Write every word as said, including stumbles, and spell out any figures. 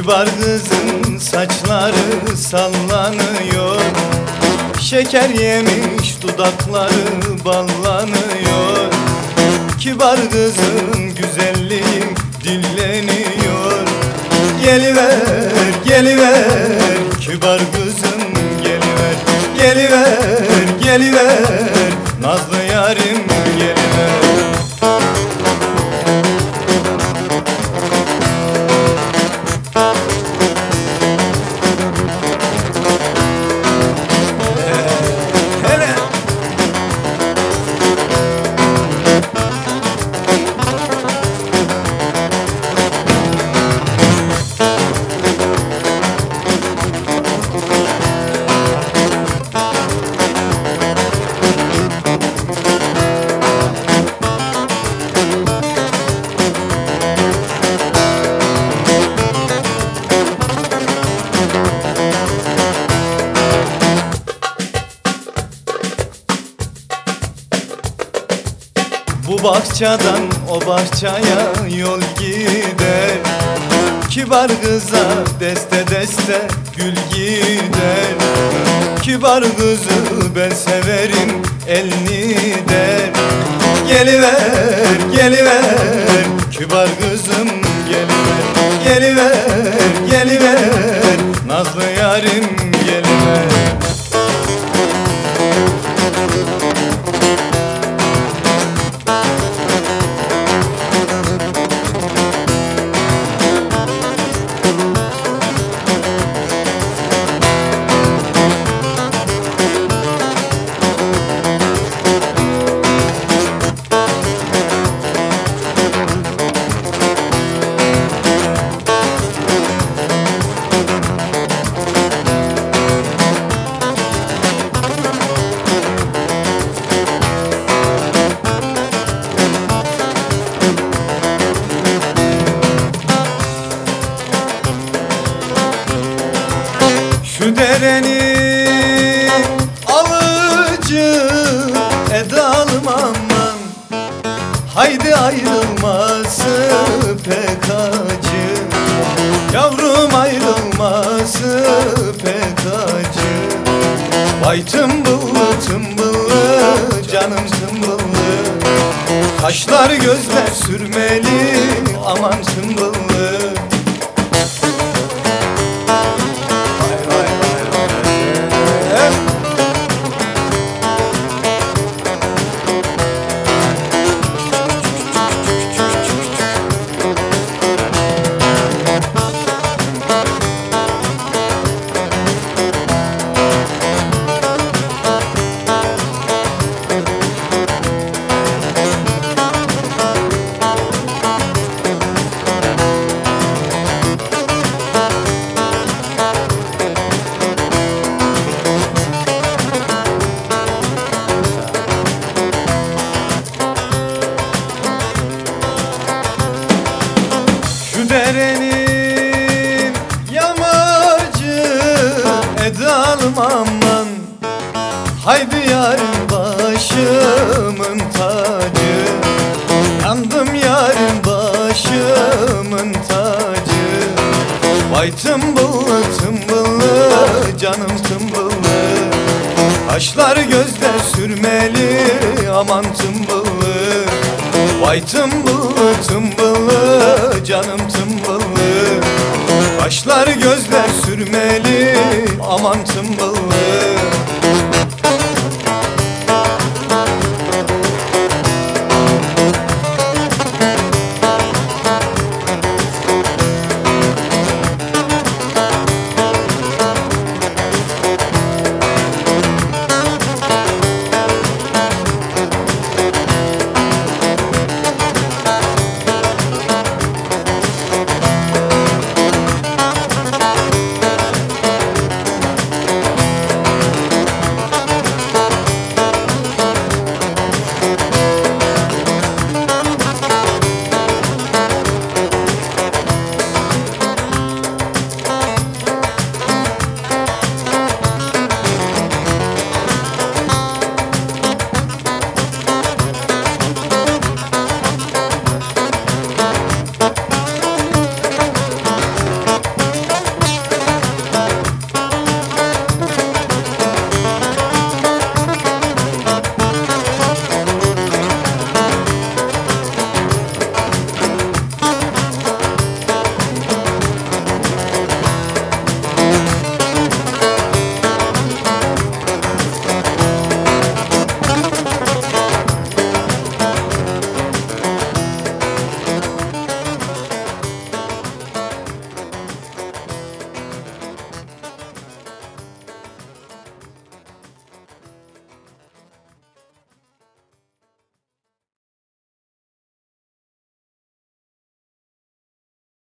Kibar kızın saçları sallanıyor, şeker yemiş dudakları ballanıyor. Kibar kızın güzelliği dilleniyor. Geliver, geliver, kibar kızım geliver. Geliver, geliver, nazlı yarim geliver. Bu bahçeden o bahçaya yol gider, kibar kıza deste deste gül gider. Kibar kızı ben severim elini der. Geliver, geliver, kibar kızım geliver. Geliver, geliver, nazlı yarim geliver. Şu derenin alıcı edalım aman, haydi ayrılması pek acı. Yavrum ayrılması pek acı. Vay tımbıllı tımbıllı canım tımbıllı, kaşlar gözler sürmeli aman tımbıllı. Derenin yamacı edalım aman, haydi yarim başımın tacı. Yandım yarim başımın tacı. Vay tımbıllı tımbıllı canım tımbıllı, kaşlar gözler sürmeli aman tımbıllı. Vay tımbıllı tımbıllı canım tımbıllı, kaşlar gözler sürmeli aman tımbıllı.